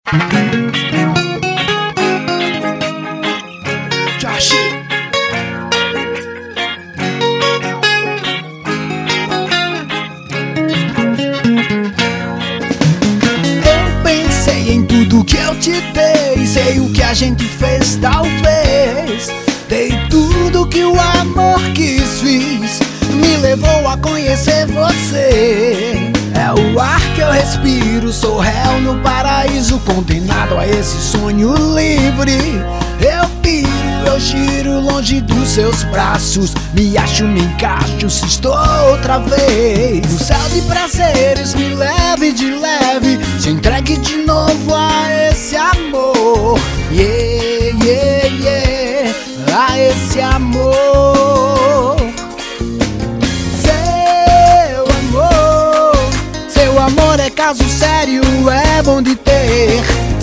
Josh. Eu pensei em tudo que eu te dei, sei o que a gente fez, talvez. Dei tudo que o amor quis, fiz, me levou a conhecer você. É o ar que eu respiro, sou réu no paraíso, condenado a esse sonho livre. Eu piro, eu giro longe dos seus braços, me acho, me encaixo, se estou outra vez. No céu de prazeres, me leve de leve, se entregue de novo a esse amor. Yeah, yeah, yeah, a esse amor. Seu amor é caso sério, é bom de ter.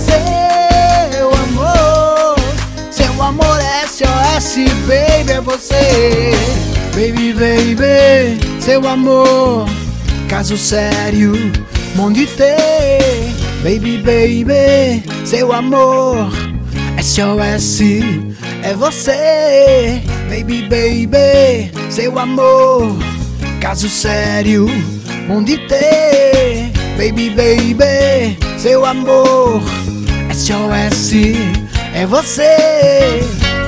Seu amor é SOS, baby, é você. Baby, baby, seu amor, caso sério, bom de ter. Baby, baby, seu amor, SOS, é você. Baby, baby, seu amor, caso sério, bom de ter. Baby, baby, seu amor, SOS, é você.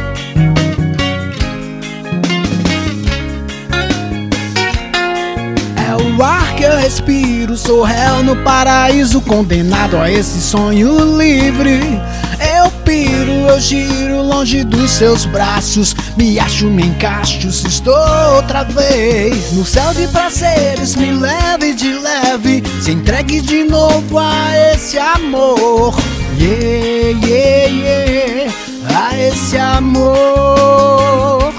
É o ar que eu respiro, sou réu no paraíso, condenado a esse sonho livre. Eu piro, eu giro longe dos seus braços, me acho, me encaixo, se estou outra vez. No céu de prazeres, me leve de leve, se entregue de novo a esse amor. Yeah, yeah, yeah, a esse amor.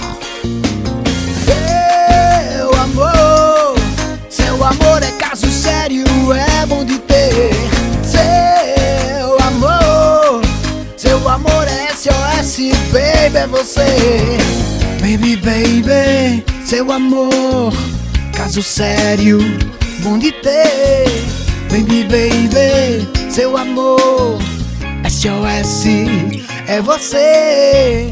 Seu amor é caso sério, é bom de ter. Seu amor é SOS, baby, é você. Baby, baby, seu amor, caso sério, bom de ter. Baby, baby, seu amor, SOS, é você.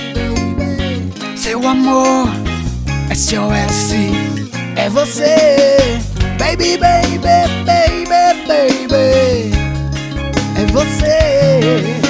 Seu amor, SOS, é você. Baby, baby, baby, baby, é você.